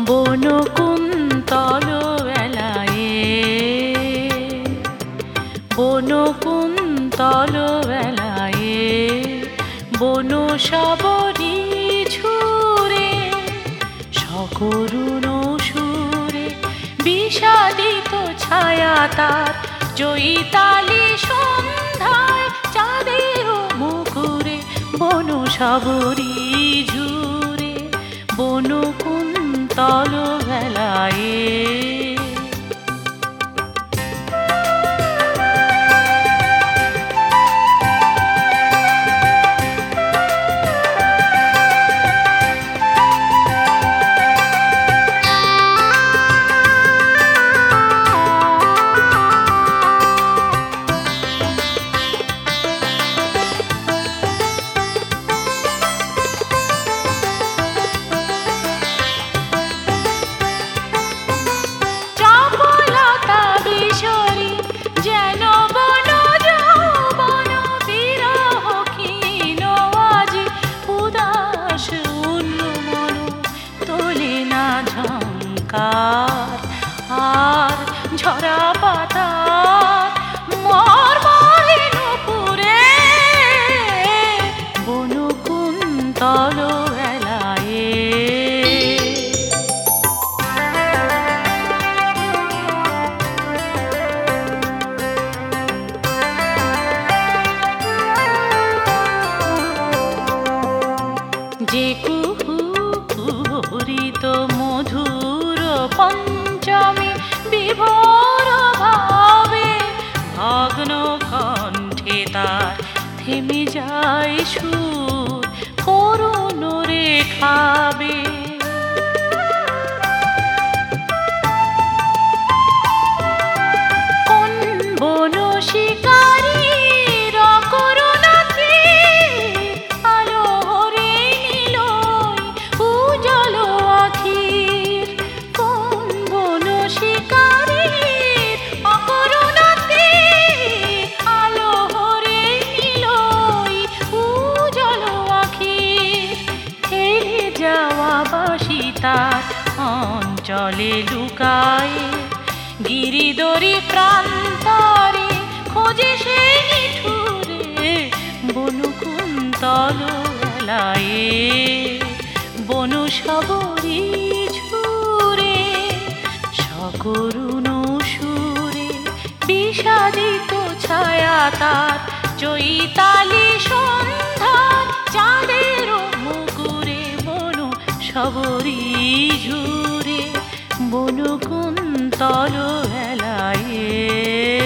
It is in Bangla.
বনকুন্তল বেলায়ে, বনকুন্তল বেলায়ে, বন সবরি ঝুরে সকরুণ সুরে বিষাদিত ছায়া তার, চৈতালি সন্ধ্যায় চাঁদের মুখরে বন সবরি ঝুরে বনকুন্তল বেলায়ে। আর ঝরা পাতা মরমলিন পুরে বনকুন্তল বেলায়ে। যে কুহু কুহরিত মধুর পঞ্চমী বিভোর ভাবে ভগ্ন কণ্ঠে তার থেমে যায় সুর করুণ রেখাবে। কোন বন শিকারীর করুণাতে আলো হরে নিলয় উজ্জ্বল আখির, কোন বন শিকারীর অকরুণাতে আলো হরে নিলয় উজ্জ্বল আখির। হেরে যাওয়া বাসি তার অঞ্চলে লুকায়, গিরিদরি প্রান্তরে খোঁজে সে নিঠুরে বনকুন্তল বেলায়ে। বন সবরি ঝুরে সকরুণ সুরে বিষাদিত ছায়া তার, চৈতালি সন্ধ্যার চাঁদের মুকুরে বন সবরি ঝুরে বনকুন্তল বেলায়ে।